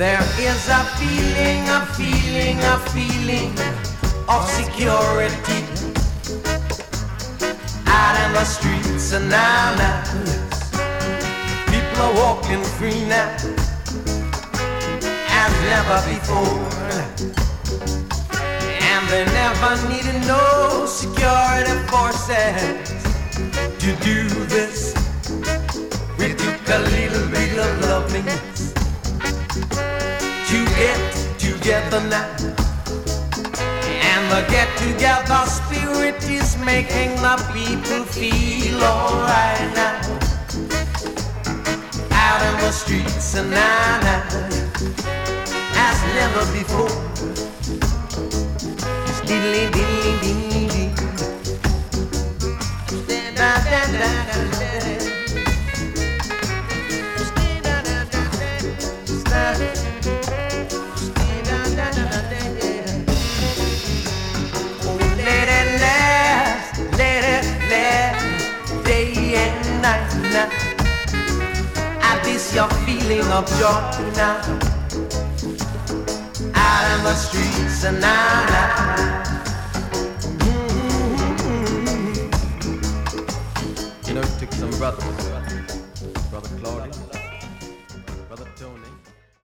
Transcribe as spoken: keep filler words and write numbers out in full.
There is a feeling, a feeling, a feeling of security out in the streets and now, now. People are walking free now as never before, and they never needed no security forces to do this. We took a little bit of loveliness to get together now, and the get-together spirit is making the people feel alright now, out in the streets and now, now, as never before. Diddly diddly diddly diddly, da da da da da. At least you're feeling of joy now, out in the streets and now, now. Mm-hmm. You know, it took some brothers